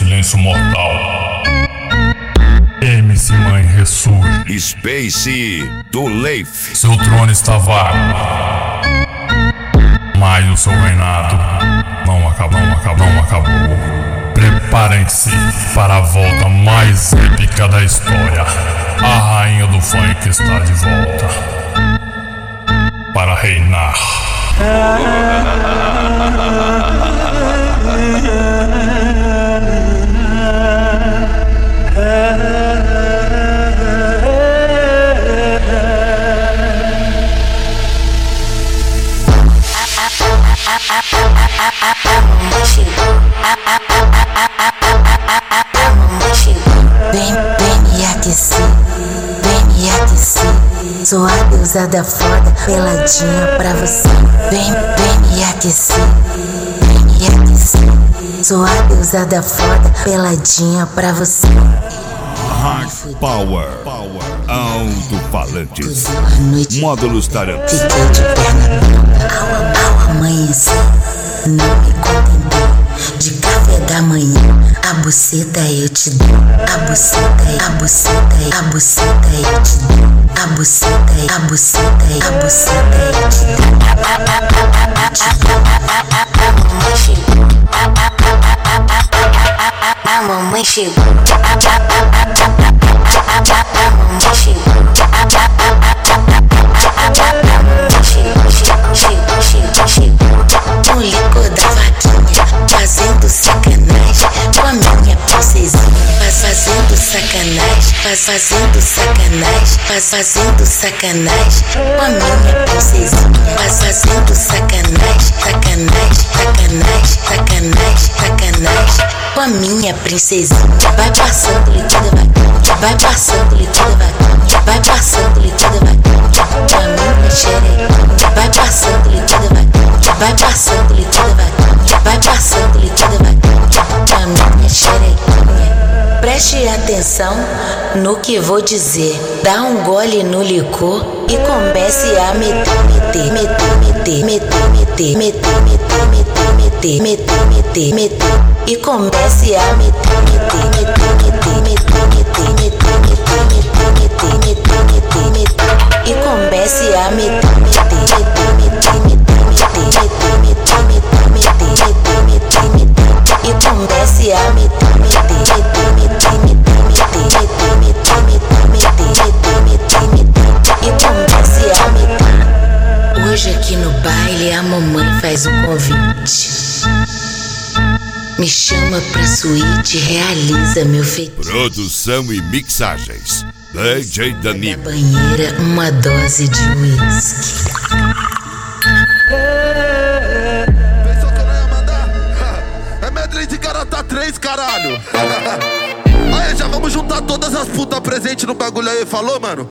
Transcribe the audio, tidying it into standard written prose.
silêncio mortal. MC Mãe ressurge. Space do Leif. Seu trono está vago, mas o seu reinado não acabou. Preparem-se para a volta mais épica da história. A rainha do funk está de volta para reinar. Vem me aquecer, vem me aquecer. Sou a deusada foda, peladinha pra você. Vem me aquecer, vem me aquecer. Sou a deusada foda, peladinha pra você. Hard Power, alto-falantes, módulos Taranto. Fiquei de perna ao amanhecer, não me contentei. De café da manhã, a buceta eu te dou. A buceta eu te dou. A buceta eu te dou. A buceta eu te dou. A mamãe chegou. O licor da vaquinha, fazendo sacanagem com a minha princesinha. Fazendo sacanagem, fazendo sacanagem com a minha princesinha. Fazendo sacanagem com a minha princesinha. Vai passando líquida vaquinha, vai passando líquida vaquinha, vai passando líquida vaquinha com a minha xerequinha. Vai passando líquida vaquinha, vai passando líquida vaquinha, vai passando líquida vaquinha com a minha xerequinha. Preste atenção no que vou dizer. Dá um gole no licor e comece a meter. E comece a meter. E comece a meter. E comece a meter. Hoje aqui no baile a mamãe faz um convite. Me chama pra suíte, realiza meu feitiço. Produção e mixagens DJ Danilo. Na banheira uma dose de uísque. Pensou que eu não ia mandar? É medley de Garota 3, caralho. Aí já vamos juntar todas as putas presentes no bagulho aí, falou, mano?